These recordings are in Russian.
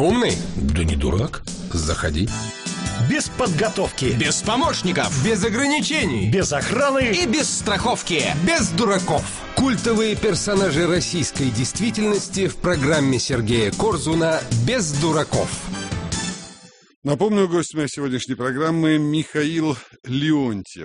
Умный? Да не дурак. Заходи. Без подготовки, без помощников, Без ограничений. без охраны. и без страховки. Без дураков. Культовые персонажи российской действительности в программе Сергея Корзуна «Без дураков». Напомню, гость моей сегодняшней программы Михаил Леонтьев.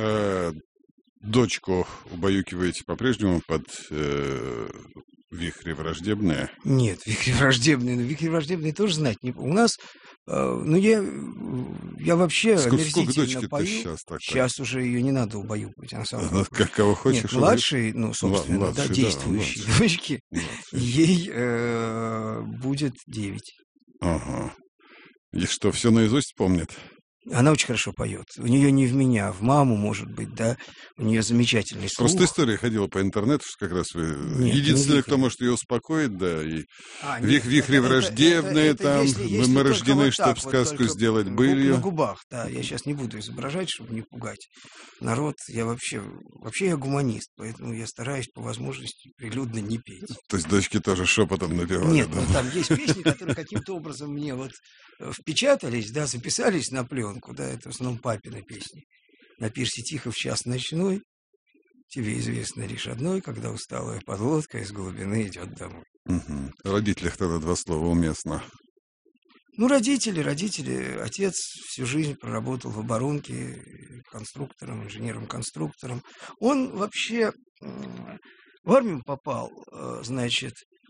Дочку убаюкиваете по-прежнему под вихри враждебные? Нет, вихри враждебные. Вихри враждебные тоже знать не... У нас, я вообще Сколько омерзительно дочки-то пою. сейчас такая? Сейчас уже ее не надо убаюкивать, она сама. Кого хочешь. Нет, младшей, собственно, младшей, да, действующей младшей. дочки, ей будет 9. Ага. И что, все наизусть помнит? Она очень хорошо поет. У нее не в меня, в маму, может быть, да. У нее замечательный слух. Просто история ходила по интернету, что как раз вы Нет, единственный, не кто может ее успокоить, да, и Нет, вихри враждебные, это там, если мы только рождены, вот чтобы так вот, сказку только сделать на былью. губах, да. Я сейчас не буду изображать, чтобы не пугать народ. Я вообще я гуманист, поэтому я стараюсь по возможности прилюдно не петь. То есть дочки тоже шепотом напевали, Нет, да? ну там есть песни, которые каким-то образом мне вот впечатались, да, записались на пленку, да, это в основном папины песни. На пирсе тихо в час ночной, тебе известно лишь одной, когда усталая подлодка из глубины идет домой. Угу. О родителях тогда два слова уместно. Ну, родители. Отец всю жизнь проработал в оборонке конструктором, инженером-конструктором. Он вообще в армию попал, значит,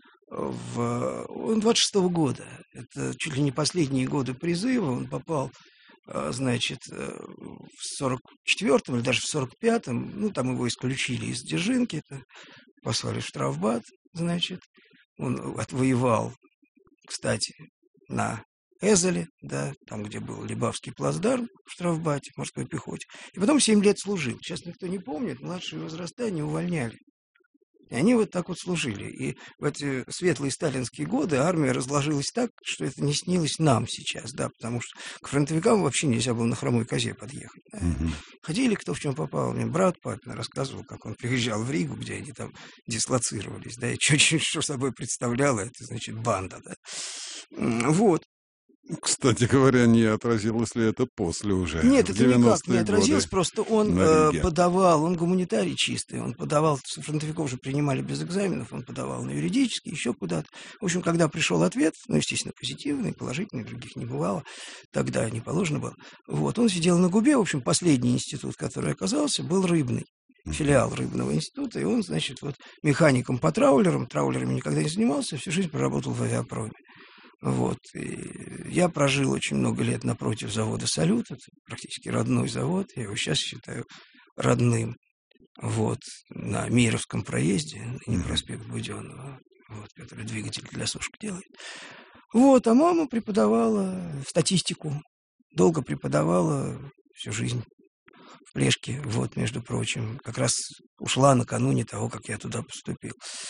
он 26-го года. Это чуть ли не последние годы призыва. Он попал, значит, в 44-м или даже в 45-м. Ну, там его исключили из Дзержинки, послали в штрафбат, значит. Он отвоевал, кстати, на Эзеле, да, там, где был Либавский плацдарм в штрафбате, в морской пехоте. И потом 7 лет служил. Сейчас никто не помнит, младшие возраста не увольняли. И они вот так вот служили. И в эти светлые сталинские годы армия разложилась так, что это не снилось нам сейчас, да, потому что к фронтовикам вообще нельзя было на хромой козе подъехать. Да. Ходили, кто в чем попал. Мне брат папин рассказывал, как он приезжал в Ригу, где они там дислоцировались, да, и что собой представляло, это, значит, банда, да. Вот. Кстати говоря, не отразилось ли это после уже? Нет, это никак не отразилось, годы просто он на Риге. подавал, он гуманитарий чистый, он подавал, фронтовиков уже принимали без экзаменов, он подавал на юридический, еще куда-то. В общем, когда пришел ответ, ну, естественно, позитивный, положительный, других не бывало, тогда не положено было. Вот, он сидел на губе, в общем, последний институт, который оказался, был рыбный. Филиал рыбного института, и он, значит, вот механиком по траулерами никогда не занимался, всю жизнь проработал в авиапроме. Вот. И я прожил очень много лет напротив завода «Салют», это практически родной завод, я его сейчас считаю родным. Вот. На Мировском проезде, не проспект Буденного, вот, который двигатель для сушек делает. Вот. А мама преподавала статистику, долго преподавала всю жизнь в Плешке, вот, между прочим. Как раз ушла накануне того, как я туда поступил.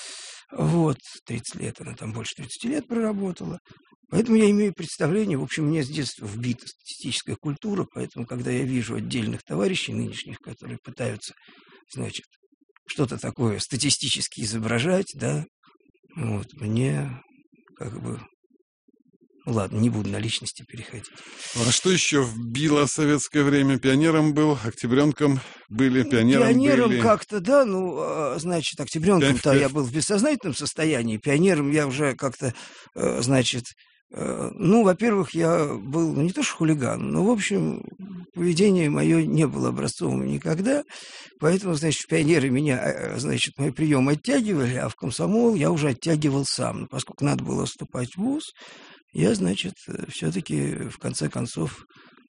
Вот, 30 лет, она там больше 30 лет проработала. Поэтому я имею представление, в общем, мне с детства вбита статистическая культура, поэтому, когда я вижу отдельных товарищей нынешних, которые пытаются, значит, что-то такое статистически изображать, да, вот, мне как бы... Ну, ладно, не буду на личности переходить. А что еще вбило советское время? Пионером был, октябренком были, Пионером были. как-то, да, значит, октябренком-то я был в бессознательном состоянии, пионером я уже как-то, значит, во-первых, я был, не то что хулиган, но, в общем, поведение мое не было образцовым никогда, поэтому, значит, в пионеры меня, значит, мои приемы оттягивали, а в комсомол я уже оттягивал сам. Но поскольку надо было вступать в вуз, я, значит, все-таки, в конце концов,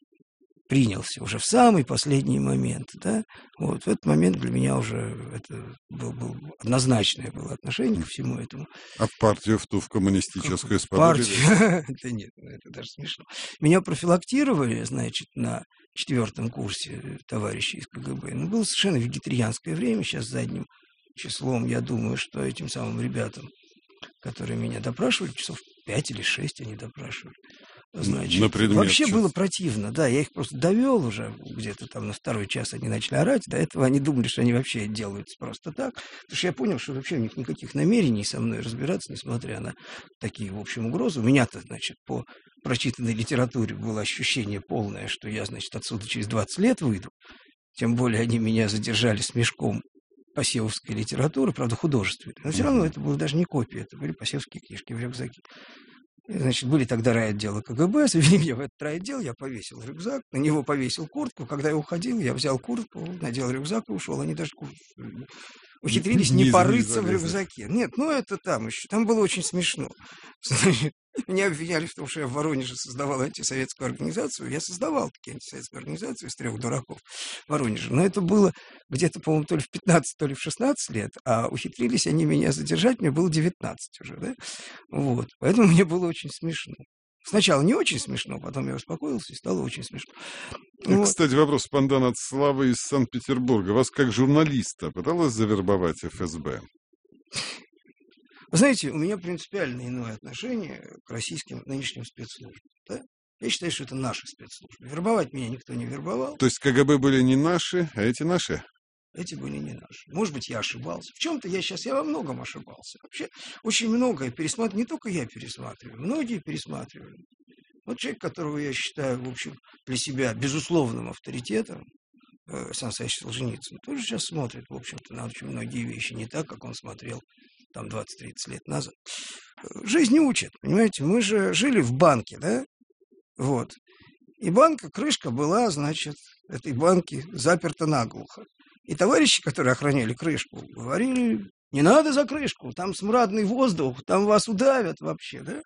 принялся уже в самый последний момент, да. Вот в этот момент для меня уже это был однозначное было отношение ко всему этому. А в партию, в коммунистическую сподобились? Партию? Да нет, это даже смешно. Меня профилактировали, значит, на 4-м курсе товарищи из КГБ. Ну, было совершенно вегетарианское время, сейчас задним числом, я думаю, что этим самым ребятам, которые меня допрашивали, часов 5 или 6 они допрашивали, Значит, на предмет вообще чё? было противно, да, я их просто довел уже, где-то там на второй час они начали орать, до этого они думали, что они вообще делаются просто так, потому что я понял, что вообще у них никаких намерений со мной разбираться, несмотря на такие, в общем, угрозы. У меня-то, значит, по прочитанной литературе было ощущение полное, что я, значит, отсюда через 20 лет выйду, тем более они меня задержали с мешком посевовской литературы, правда, художественной, но все равно это было даже не копия, это были посевские книжки в рюкзаке. Значит, были тогда райотделы КГБ, завели меня в этот райотдел, я повесил рюкзак, на него повесил куртку. Когда я уходил, я взял куртку, надел рюкзак и ушел. Они даже ухитрились не порыться в рюкзаке. Нет, ну это там еще. Там было очень смешно. Меня обвиняли в том, что я в Воронеже создавал антисоветскую организацию. Я создавал такие антисоветские организации из 3 дураков в Воронеже. Но это было где-то, по-моему, то ли в 15, то ли в 16 лет. А ухитрились они меня задержать, мне было 19 уже, да? Вот. Поэтому мне было очень смешно. Сначала не очень смешно, потом я успокоился, и стало очень смешно. И, кстати, вопрос спонтан от Славы из Санкт-Петербурга. Вас как журналиста пыталась завербовать ФСБ? Вы знаете, у меня принципиально иное отношение к российским нынешним спецслужбам. Да? Я считаю, что это наши спецслужбы. Вербовать меня никто не вербовал. То есть КГБ были не наши, а эти наши? Эти были не наши. Может быть, я ошибался. В чем-то я во многом ошибался. Вообще, очень многое пересматриваю. Не только я пересматриваю, многие пересматривали. Вот человек, которого я считаю, в общем, для себя безусловным авторитетом, Александр Александрович Солженицын, тоже сейчас смотрит, в общем-то, на очень многие вещи не так, как он смотрел там 20-30 лет назад. Жизнь не учит, понимаете? Мы же жили в банке, да? Вот. И банка, крышка была, значит, этой банки заперта наглухо. И товарищи, которые охраняли крышку, говорили, не надо за крышку, там смрадный воздух, там вас удавят вообще, да?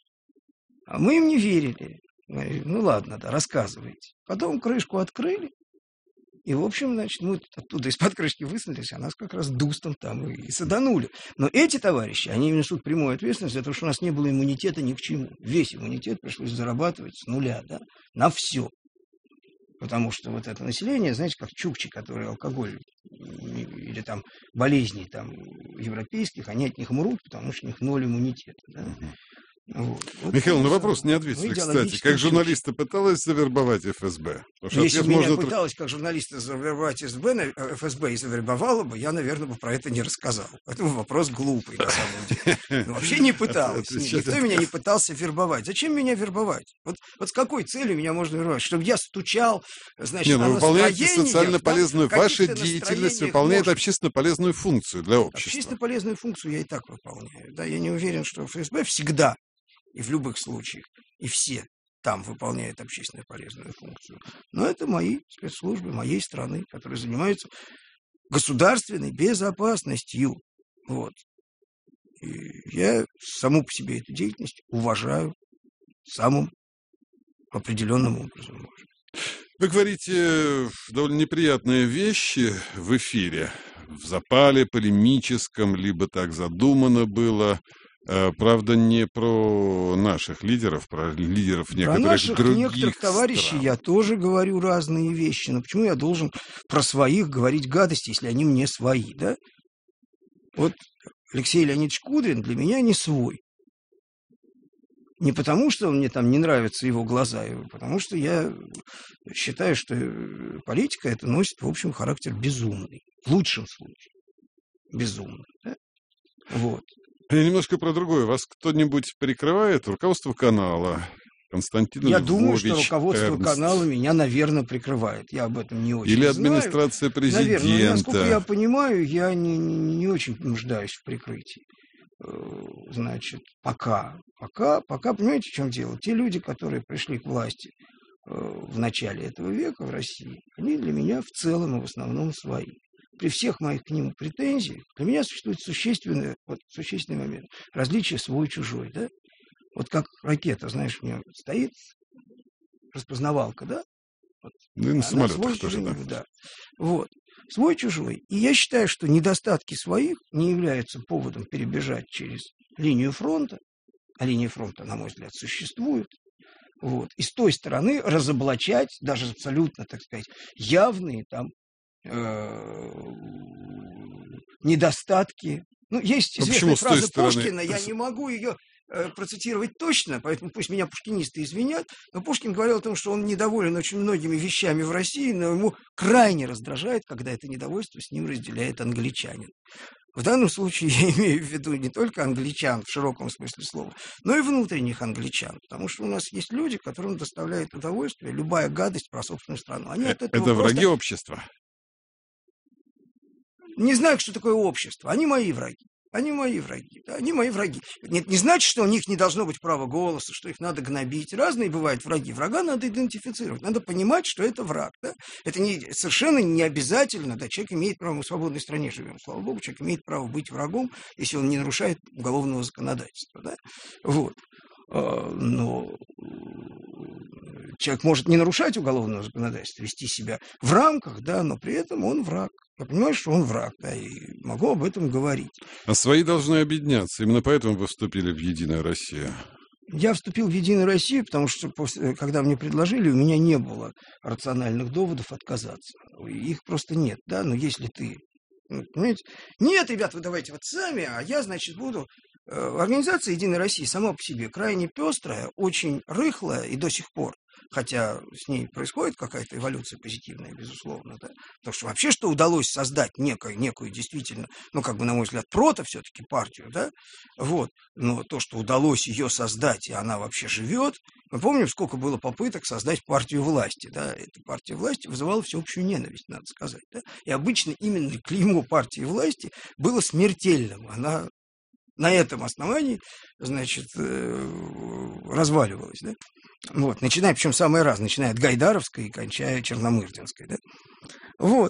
А мы им не верили. Ну ладно, да, рассказывайте. Потом крышку открыли, и, в общем, значит, мы оттуда из-под крышки высунулись, а нас как раз дустом там и саданули. Но эти товарищи, они несут прямую ответственность за то, что у нас не было иммунитета ни к чему. Весь иммунитет пришлось зарабатывать с нуля, да, на все. Потому что вот это население, знаете, как чукчи, которые алкоголь или там болезни там европейских, они от них мрут, потому что у них ноль иммунитета, да. Вот. Михаил, на вопрос не ответили, кстати. Как журналиста пыталась завербовать ФСБ? Если бы меня пыталась как журналиста завербовать ФСБ и завербовала бы, я, наверное, бы про это не рассказал. Поэтому вопрос глупый, на самом деле. Вообще не пыталась. Никто меня не пытался вербовать. Зачем меня вербовать? Вот с какой целью меня можно вербовать? Чтобы я стучал, значит, вы выполняете социально полезную... Ваша деятельность выполняет общественно полезную функцию для общества. Общественно полезную функцию я и так выполняю. Да, я не уверен, что ФСБ всегда и в любых случаях, и все там выполняют общественно полезную функцию. Но это мои спецслужбы, моей страны, которые занимаются государственной безопасностью. Вот. И я саму по себе эту деятельность уважаю самым определенным образом. Вы говорите довольно неприятные вещи в эфире. В запале полемическом, либо так задумано было. Правда, не про наших лидеров, про лидеров некоторых других некоторых товарищей стран. Я тоже говорю разные вещи. Но почему я должен про своих говорить гадости, если они мне свои, да? Вот Алексей Леонидович Кудрин для меня не свой. Не потому, что мне там не нравятся его глаза, а потому что я считаю, что политика это носит, в общем, характер безумный. В лучшем случае. Безумный, да? Вот. Немножко про другое. Вас кто-нибудь прикрывает? Руководство канала? Константин Я Львович думаю, что руководство Эрнст. канала меня, наверное, прикрывает. Я об этом не очень Или знаю. администрация президента. Наверное, насколько я понимаю, я не очень нуждаюсь в прикрытии. Значит, пока, понимаете, в чем дело? Те люди, которые пришли к власти в начале этого века в России, они для меня в целом и в основном свои. При всех моих к ним претензиях, для меня существует существенный момент. Различие свой-чужой, да? Вот как ракета, знаешь, у нее стоит распознавалка, да? Вот. Ну и на самолетах тоже, да. Вот. Свой-чужой. И я считаю, что недостатки своих не являются поводом перебежать через линию фронта, а линия фронта, на мой взгляд, существует. Вот. И с той стороны разоблачать даже абсолютно, так сказать, явные там недостатки. Ну, есть известная фраза Пушкина, я не могу ее процитировать точно, поэтому пусть меня пушкинисты извинят, но Пушкин говорил о том, что он недоволен очень многими вещами в России, но ему крайне раздражает, когда это недовольство с ним разделяет англичанин. В данном случае я имею в виду не только англичан в широком смысле слова, но и внутренних англичан, потому что у нас есть люди, которым доставляет удовольствие любая гадость про собственную страну. Они от этого Это враги общества? Не знаю, что такое общество. Они мои враги. Они мои враги. Да, они мои враги. Нет, не значит, что у них не должно быть права голоса, что их надо гнобить. Разные бывают враги. Врага надо идентифицировать. Надо понимать, что это враг. Да? Это совершенно не обязательно. Да, человек имеет право, мы в свободной стране живем, слава богу, человек имеет право быть врагом, если он не нарушает уголовного законодательства. Да? Вот. Но человек может не нарушать уголовного законодательства, вести себя в рамках, да, но при этом он враг. Я понимаю, что он враг, да, и могу об этом говорить. А свои должны объединяться. Именно поэтому вы вступили в «Единую Россию». Я вступил в «Единую Россию», потому что, когда мне предложили, у меня не было рациональных доводов отказаться. Их просто нет, да, но если ты... Понимаете? Нет, ребят, вы давайте вот сами, а я, значит, буду... Организация «Единая Россия» сама по себе крайне пестрая, очень рыхлая и до сих пор, хотя с ней происходит какая-то эволюция позитивная, безусловно, да, потому что вообще, что удалось создать некую действительно, ну, как бы, на мой взгляд, все-таки партию, да, вот, но то, что удалось ее создать, и она вообще живет, мы помним, сколько было попыток создать партию власти, да, эта партия власти вызывала всеобщую ненависть, надо сказать, да, и обычно именно клеймо партии власти было смертельным, она на этом основании, значит, разваливалась, да? Вот, начиная, причем самое разное, начиная от Гайдаровской и кончая Черномырдинской, да? Вот,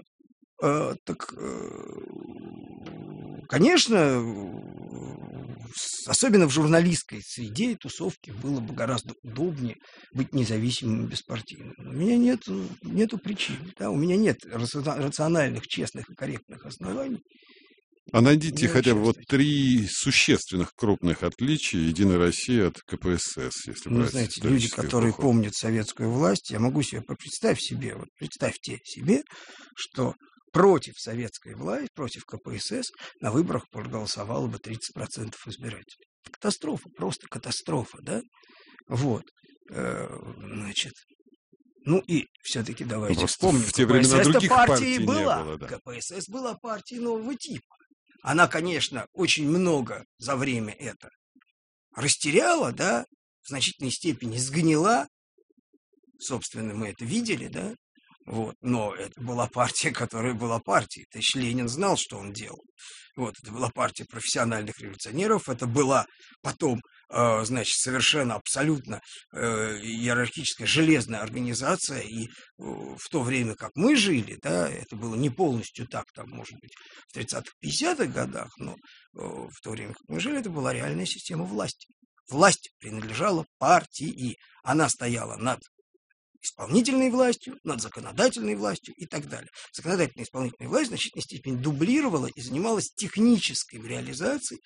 конечно, особенно в журналистской среде и тусовке было бы гораздо удобнее быть независимым и беспартийным. У меня нету причин, да? У меня нет рациональных, честных и корректных оснований. А найдите хотя бы вот 3 существенных крупных отличия «Единой России» от КПСС, если брать. Знаете, люди, которые помнят советскую власть, я могу себе представьте себе, что против советской власти, против КПСС на выборах проголосовало бы 30% избирателей. Катастрофа, просто катастрофа, да? Вот, значит... Ну и все-таки давайте вспомним, в те времена других партий была. Не было, да. КПСС была партией нового типа. Она, конечно, очень много за время это растеряла, да, в значительной степени сгнила. Собственно, мы это видели, да. Вот. Но это была партия, которая была партией. Товарищ Ленин знал, что он делал. Вот. Это была партия профессиональных революционеров. Это была потом, значит, совершенно абсолютно иерархическая железная организация. И в то время, как мы жили, да, это было не полностью так, там, может быть, в 30-х, 50-х годах, но в то время, как мы жили, это была реальная система власти. Власть принадлежала партии. Она стояла над исполнительной властью, над законодательной властью и так далее. Законодательная и исполнительная власть в значительной степени дублировала и занималась технической реализацией.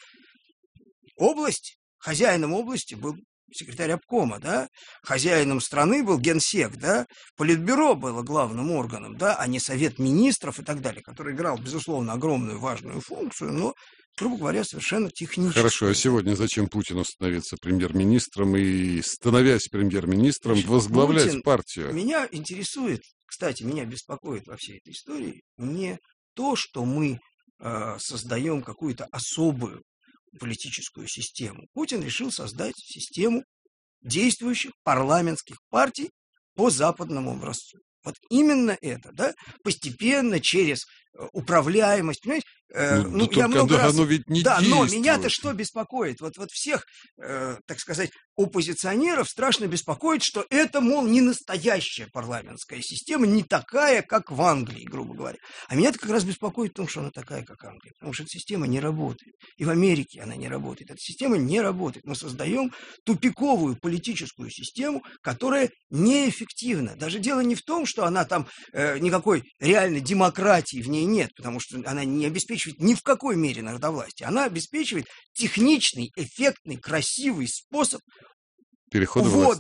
Хозяином области был секретарь обкома, да, хозяином страны был генсек, да, политбюро было главным органом, да, а не совет министров и так далее, который играл, безусловно, огромную важную функцию, но, грубо говоря, совершенно техническую. Хорошо, а сегодня зачем Путину становиться премьер-министром и, становясь премьер-министром, возглавлять Путин, партию? Меня интересует, кстати, меня беспокоит во всей этой истории не то, что мы создаем какую-то особую политическую систему. Путин решил создать систему действующих парламентских партий по западному образцу. Вот именно это, да, постепенно, через управляемость, понимаете? Я много раз... оно ведь не да, действует. Но меня-то что беспокоит? Вот всех, так сказать, оппозиционеров страшно беспокоит, что это, мол, не настоящая парламентская система, не такая, как в Англии, грубо говоря. А меня-то как раз беспокоит в том, что она такая, как Англия. Потому что эта система не работает. И в Америке она не работает. Эта система не работает. Мы создаем тупиковую политическую систему, которая неэффективна. Даже дело не в том, что она там никакой реальной демократии в ней нет, потому что она не обеспечивает ни в какой мере народовластие. Она обеспечивает техничный, эффектный, красивый способ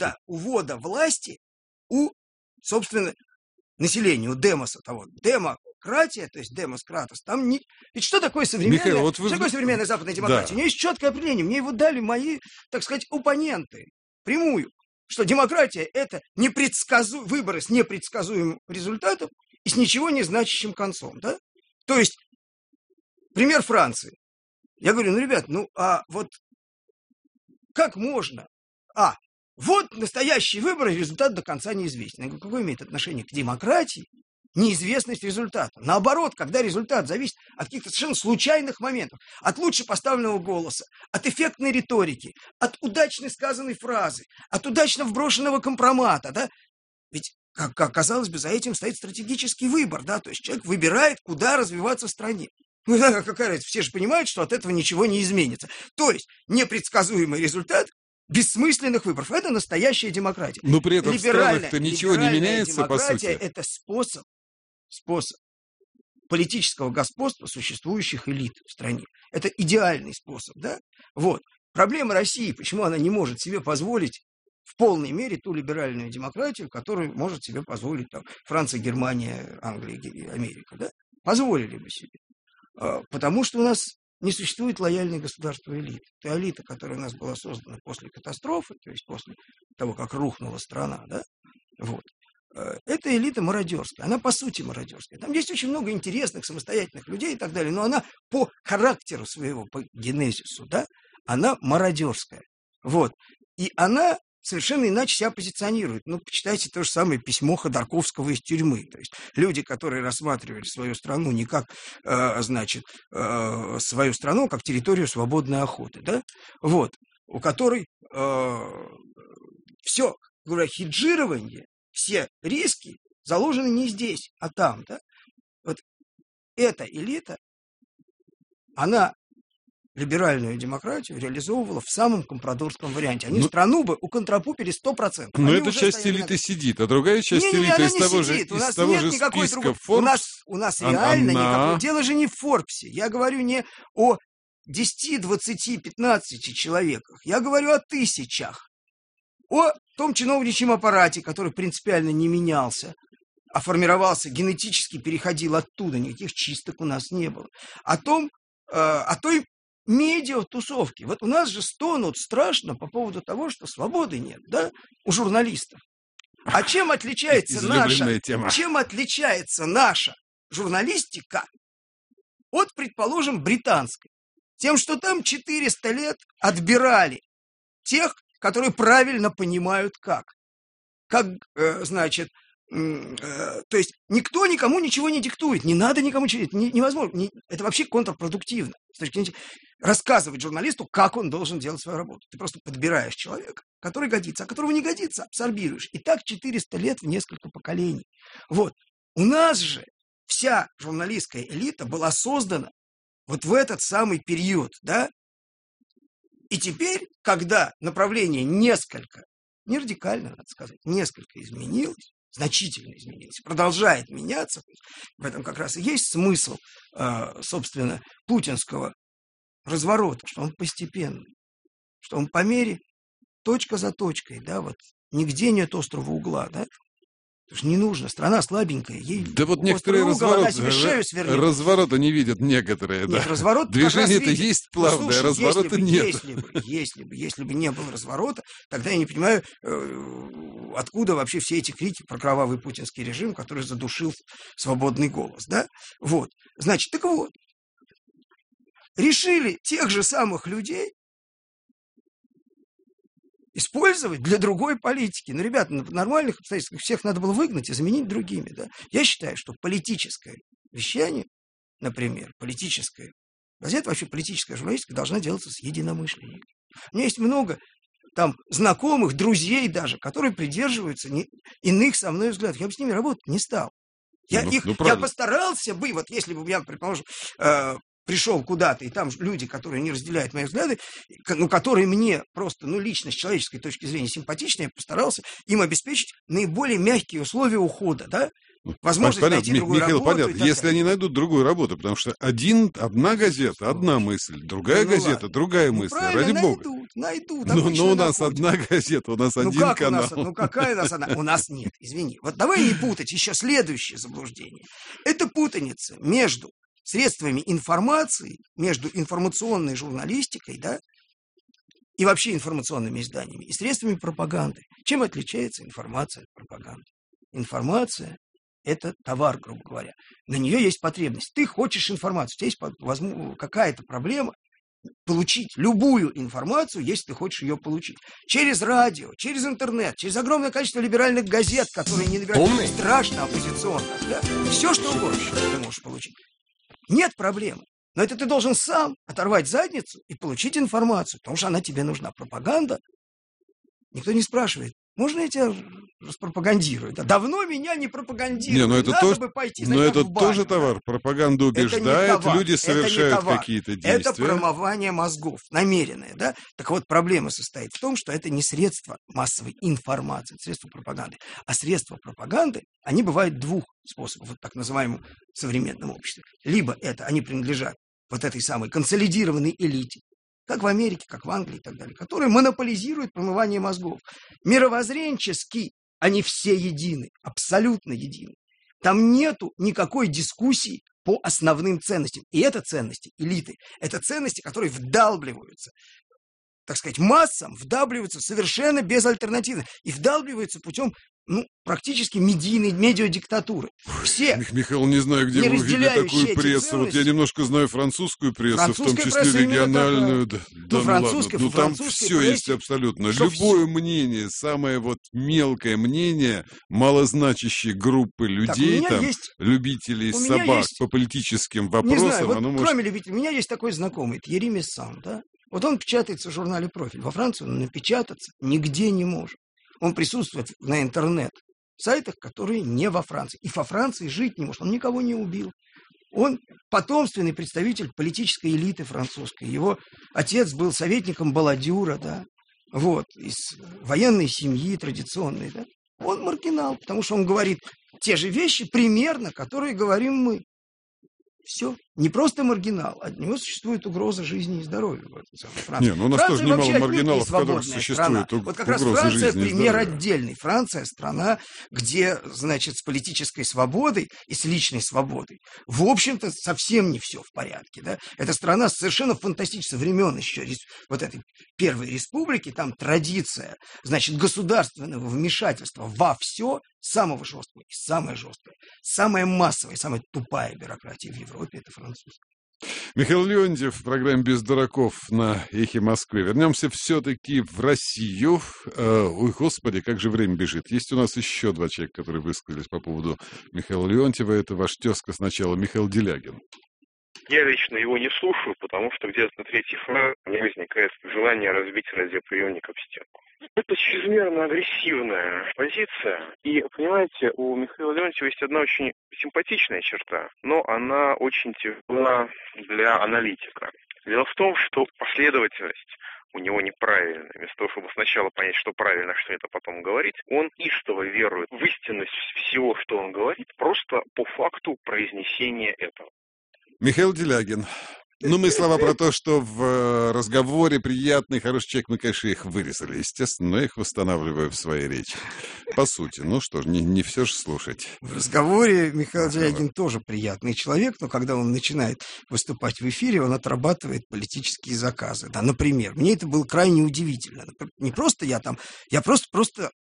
увода власти у, собственно, населения, у демоса того. демократия, то есть демоскратос, там не... Ведь что такое современная, Михаил, вот что такое современная западная демократия? Да. У нее есть четкое определение. Мне его дали мои, так сказать, оппоненты. Прямую. Что демократия – это выборы с непредсказуемым результатом и с ничего не значащим концом. Да? То есть, пример Франции. Я говорю, ребят, а вот как можно? Вот настоящие выборы, результат до конца неизвестен. Я говорю, какое имеет отношение к демократии неизвестность результата? Наоборот, когда результат зависит от каких-то совершенно случайных моментов, от лучше поставленного голоса, от эффектной риторики, от удачно сказанной фразы, от удачно вброшенного компромата, да? Ведь, как казалось бы, за этим стоит стратегический выбор, да? То есть человек выбирает, куда развиваться в стране. Какая разница? Все же понимают, что от этого ничего не изменится. То есть непредсказуемый результат бессмысленных выборов. Это настоящая демократия. Но при этом в странах-то ничего не меняется, по сути. Это способ политического господства существующих элит в стране. Это идеальный способ, да? Вот. Проблема России, почему она не может себе позволить в полной мере ту либеральную демократию, которую может себе позволить там, Франция, Германия, Англия, Америка, да? Позволили бы себе. Потому что у нас не существует лояльной государственной элиты. Та элита, которая у нас была создана после катастрофы, то есть после того, как рухнула страна, да, вот, эта элита мародерская, она по сути мародерская. Там есть очень много интересных, самостоятельных людей и так далее, но она по характеру своего, по генезису, да, она мародерская. Вот. И она совершенно иначе себя позиционирует. Почитайте то же самое письмо Ходорковского из тюрьмы. То есть люди, которые рассматривали свою страну не как, свою страну, как территорию свободной охоты, да, вот, у которой все, говоря, хеджирование, все риски заложены не здесь, а там, да. Вот эта элита, она либеральную демократию реализовывала в самом компрадорском варианте. Они страну бы уконтрапупили 100%. Но эта часть элиты сидит, а другая часть элиты из того же списка Forbes. У нас реально никакого... Дело же не в Форбсе. Я говорю не о 10, 20, 15 человеках. Я говорю о тысячах. О том чиновничьем аппарате, который принципиально не менялся, а формировался генетически, переходил оттуда. Никаких чисток у нас не было. О той медиа-тусовки. Вот у нас же стонут страшно по поводу того, что свободы нет, да, у журналистов. А чем отличается наша журналистика от, предположим, британской? Тем, что там 400 лет отбирали тех, которые правильно понимают как. То есть никто никому ничего не диктует, не надо никому ничего, невозможно, это вообще контрпродуктивно. Рассказывать журналисту, как он должен делать свою работу. Ты просто подбираешь человека, который годится, а которого не годится, абсорбируешь. И так 400 лет в несколько поколений. Вот. У нас же вся журналистская элита была создана вот в этот самый период, да? И теперь, когда направление несколько, не радикально, надо сказать, несколько изменилось, значительно изменилось, продолжает меняться. В этом как раз и есть смысл, собственно, путинского разворота, что он постепенный, что он по мере, точка за точкой, да, вот, нигде нет острого угла, да, потому что не нужно, страна слабенькая, ей да вот некоторые разворота не видят некоторые, да. Нет, разворот движение-то есть плавное, разворота нет. Если бы не было разворота, тогда я не понимаю, откуда вообще все эти крики про кровавый путинский режим, который задушил свободный голос, да? Вот, значит, так вот, решили тех же самых людей использовать для другой политики. Ребята, в нормальных обстоятельствах всех надо было выгнать и заменить другими. Да? Я считаю, что политическое вещание, например, политическая газета, вообще политическая журналистика должна делаться с единомышленниками. У меня есть много там знакомых, друзей даже, которые придерживаются иных со мной взглядов. Я бы с ними работать не стал. Я постарался бы, вот если бы я, предположим, пришел куда-то, и там люди, которые не разделяют мои взгляды, которые мне просто, лично с человеческой точки зрения симпатичны, я постарался им обеспечить наиболее мягкие условия ухода, да, возможность Понятно, найти другую Михаил, работу. понятно. Если они найдут другую работу, потому что одна газета, одна мысль, другая газета, другая мысль, ради бога. Найдут. Но у нас одна газета, у нас один канал. Какая у нас одна? У нас нет, извини. Вот давай не путать еще следующее заблуждение. Это путаница между средствами информации, между информационной журналистикой, да, и вообще информационными изданиями, и средствами пропаганды. Чем отличается информация от пропаганды? Информация – это товар, грубо говоря. На нее есть потребность. Ты хочешь информацию, у тебя есть какая-то проблема получить любую информацию, если ты хочешь ее получить. Через радио, через интернет, через огромное количество либеральных газет, которые невероятно страшно оппозиционных. Да? Все, что угодно ты можешь получить. Нет проблемы. Но это ты должен сам оторвать задницу и получить информацию, потому что она тебе нужна. Пропаганда. Никто не спрашивает, можно я тебя распропагандирую? Да, давно меня не пропагандируют. Не, это надо тоже, бы пойти, но это в баню, тоже товар. Пропаганда убеждает, люди совершают какие-то действия. Это промывание мозгов, намеренное. Да? Так вот, проблема состоит в том, что это не средство массовой информации, это средство пропаганды. А средства пропаганды, они бывают двух способов, вот так называемом современном обществе. Либо это они принадлежат вот этой самой консолидированной элите, как в Америке, как в Англии и так далее, которые монополизируют промывание мозгов. Мировоззренчески они все едины, абсолютно едины. Там нету никакой дискуссии по основным ценностям. И это ценности элиты. Это ценности, которые вдалбливаются, так сказать, массам, вдалбливаются совершенно безальтернативно. И вдалбливаются путем практически медиадиктатуры. Все. Михаил, не знаю, где вы увидели такую прессу. Вот я немножко знаю французскую прессу, в том числе региональную. Там все есть абсолютно. Любое мнение, самое вот мелкое мнение, малозначащей группы людей, там, любителей собак по политическим вопросам. Не знаю, кроме любителей, у меня есть такой знакомый, это Еремис Сан, да? Вот он печатается в журнале «Профиль». Во Франции он напечататься нигде не может. Он присутствует на интернет-сайтах, которые не во Франции. И во Франции жить не может. Он никого не убил. Он потомственный представитель политической элиты французской. Его отец был советником Баладюра, да, вот, из военной семьи традиционной, да. Он маргинал, потому что он говорит те же вещи примерно, которые говорим мы. Все. Не просто маргинал, от него существует угроза жизни и здоровья в этом самом Франции. Не, у нас тоже немало маргиналов, в которых существует вот как раз Франция пример отдельный. Франция страна, где, значит, с политической свободой и с личной свободой, в общем-то, совсем не все в порядке. Да? Это страна совершенно фантастическая, времен еще вот этой первой республики, там традиция, значит, государственного вмешательства во все, самого жесткого и самое жесткое, самая массовая, самая тупая бюрократия в Европе – это французская. Михаил Леонтьев в программе «Без дураков» на «Эхе Москвы». Вернемся все-таки в Россию. Ой, господи, как же время бежит. Есть у нас еще два человека, которые высказались по поводу Михаила Леонтьева. Это ваш тезка сначала, Михаил Делягин. Я лично его не слушаю, потому что где-то на третьей фразе у меня возникает желание разбить радиоприемник об стенку. Это чрезмерно агрессивная позиция. И, понимаете, у Михаила Леонтьева есть одна очень симпатичная черта, но она очень тяжела для аналитика. Дело в том, что последовательность у него неправильная. Вместо того, чтобы сначала понять, что правильно, что это потом говорить, он истово верует в истинность всего, что он говорит, просто по факту произнесения этого. Михаил Делягин. Мы слова про то, что в разговоре приятный, хороший человек, мы, конечно, их вырезали, естественно, но их восстанавливаю в своей речи. По сути, что ж, не все же слушать. В разговоре Михаил Делягин тоже приятный человек, но когда он начинает выступать в эфире, он отрабатывает политические заказы. Да, например, мне это было крайне удивительно. Не просто я просто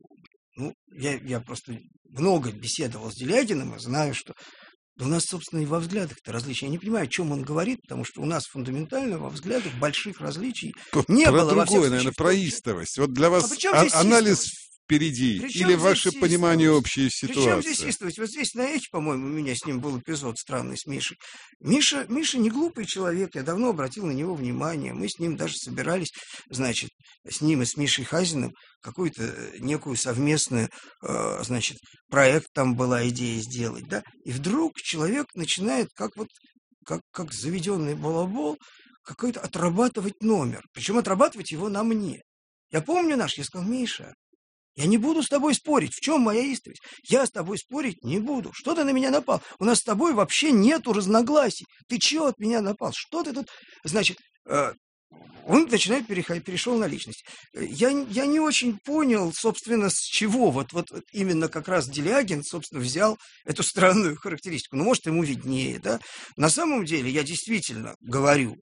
много беседовал с Делягиным и знаю, что у нас, собственно, и во взглядах-то различия. Я не понимаю, о чем он говорит, потому что у нас фундаментально во взглядах больших различий не было. Про другое, наверное, про истовость. Вот для вас анализ впереди или ваше понимание общей ситуации? Причем здесь истовость? Вот здесь на Эхе, по-моему, у меня с ним был эпизод странный с Мишей. Миша не глупый человек, я давно обратил на него внимание. Мы с ним даже собирались, значит, с ним и с Мишей Хазиным какую-то некую совместную, значит, проект там была идея сделать, да? И вдруг человек начинает как заведенный балабол какой-то отрабатывать номер. Причем отрабатывать его на мне. Я помню я сказал, Миша, Я не буду с тобой спорить. В чем моя исповедь? Я с тобой спорить не буду. Что ты на меня напал? У нас с тобой вообще нету разногласий. Ты чего от меня напал? Что ты тут... Значит, он начинает перешел на личность. Я не очень понял, собственно, с чего вот именно как раз Делягин, собственно, взял эту странную характеристику. Ну, может, ему виднее, да? На самом деле, я действительно говорю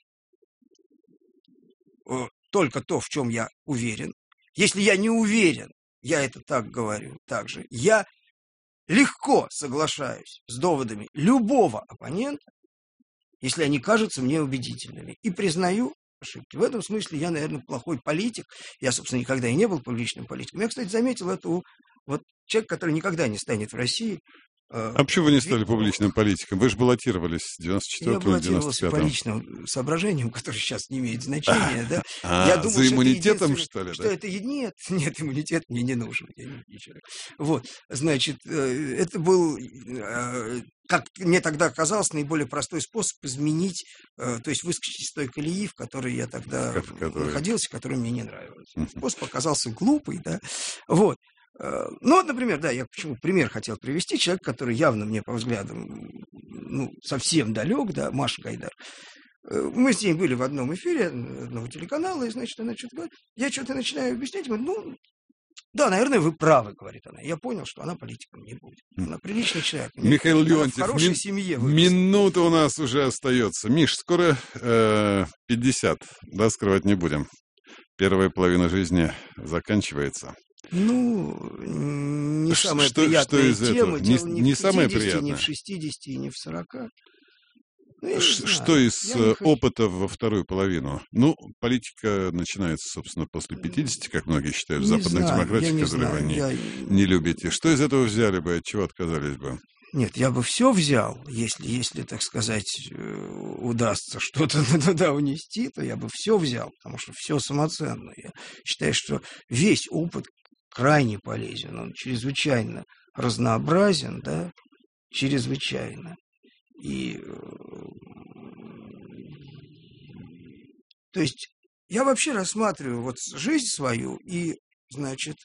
только то, в чем я уверен. Если я не уверен, я это так говорю также. Я легко соглашаюсь с доводами любого оппонента, если они кажутся мне убедительными. И признаю ошибки. В этом смысле я, наверное, плохой политик. Я, собственно, никогда и не был публичным политиком. Я, кстати, заметил это у человека, который никогда не станет в России. А почему вы не стали публичным политиком? Вы же баллотировались в 94-м, Я баллотировался 95-м. по личным соображениям, которые сейчас не имеют значения. Да? Я думал, за иммунитетом, что ли? Что это нет, иммунитет мне не нужен. Вот, значит, это был, как мне тогда казалось, наиболее простой способ изменить, то есть выскочить из той колеи, в которой я тогда находился, которая мне не нравилась. Способ оказался глупый, да, вот. Ну, вот, например, да, я почему пример хотел привести. Человек, который явно мне, по взглядам, совсем далек, да, Маша Гайдар. Мы с ней были в одном эфире одного телеканала, и, значит, она что-то говорит. Я что-то начинаю объяснять, говорю, да, наверное, вы правы, говорит она. Я понял, что она политиком не будет. Она приличный человек. Михаил Леонтьев, в хорошей семье минута у нас уже остается. Миш, скоро 50, да, скрывать не будем. Первая половина жизни заканчивается. Не самая приятная тема. Дело не в 50, не в 60 и не в 40. Что из опыта во вторую половину? Политика начинается, собственно, после 50, как многие считают, в западных демократиях, которые вы не любите. Что из этого взяли бы, от чего отказались бы? Нет, я бы все взял, если, так сказать, удастся что-то туда унести, то я бы все взял, потому что все самоценно. Я считаю, что весь опыт крайне полезен, он чрезвычайно разнообразен, да, чрезвычайно. И, то есть, я вообще рассматриваю жизнь свою и, значит,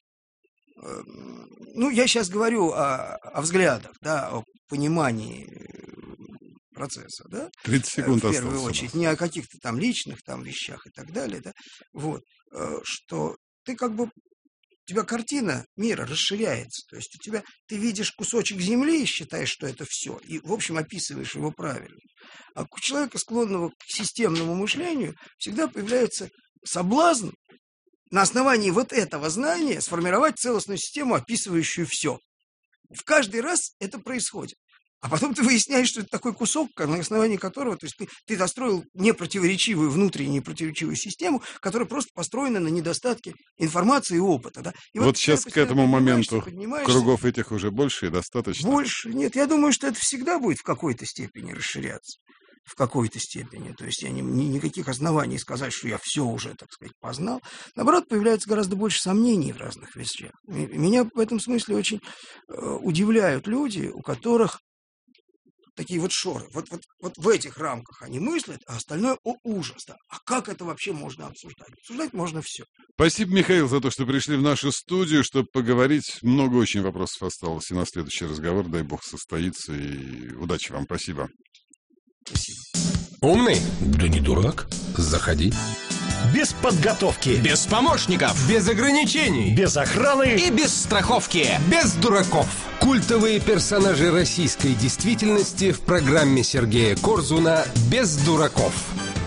я сейчас говорю о взглядах, да, о понимании процесса, да, 30 секунд в первую очередь, не о каких-то там личных там вещах и так далее, да, вот, что ты у тебя картина мира расширяется, то есть ты видишь кусочек земли и считаешь, что это все, и, в общем, описываешь его правильно. А у человека, склонного к системному мышлению, всегда появляется соблазн на основании этого знания сформировать целостную систему, описывающую все. В каждый раз это происходит. А потом ты выясняешь, что это такой кусок, на основании которого то есть ты достроил непротиворечивую, внутренне непротиворечивую систему, которая просто построена на недостатке информации и опыта. Да? И вот сейчас к этому моменту кругов этих уже больше и достаточно? Больше. Нет, я думаю, что это всегда будет в какой-то степени расширяться. В какой-то степени. То есть я никаких оснований сказать, что я все уже, так сказать, познал. Наоборот, появляется гораздо больше сомнений в разных вещах. Меня в этом смысле очень удивляют люди, у которых такие шоры. Вот в этих рамках они мыслят, а остальное ужас. Да. А как это вообще можно обсуждать? Обсуждать можно все. Спасибо, Михаил, за то, что пришли в нашу студию, чтобы поговорить. Много очень вопросов осталось. И на следующий разговор, дай бог, состоится. И удачи вам. Спасибо. Спасибо. Умный? Да не дурак. Заходи. Без подготовки. Без помощников. Без ограничений. Без охраны. И без страховки. Без дураков. Культовые персонажи российской действительности в программе Сергея Корзуна «Без дураков».